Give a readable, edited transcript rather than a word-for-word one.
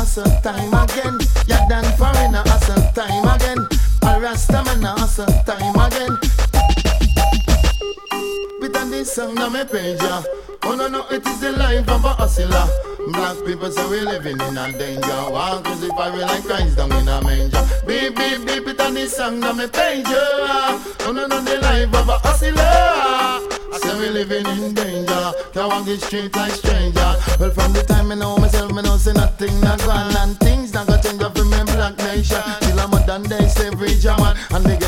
hustle time again. Yeah, done foreigner hustle time again. A Rasta man a hustle time again. With on this song on my page, yeah. Oh no, it is the life of a hustler. Black people say we living in a danger. One crucify we like Christ down in a manger. Beep, beep, beep, it on this song on my page, yeah. Oh no, the life of a hustler. Say we living in danger. Can't walk the street like stranger. Well, from the time I know myself, I know say nothing not gone. And things not gonna change up in my black nation. Till a modern day slavery German. And the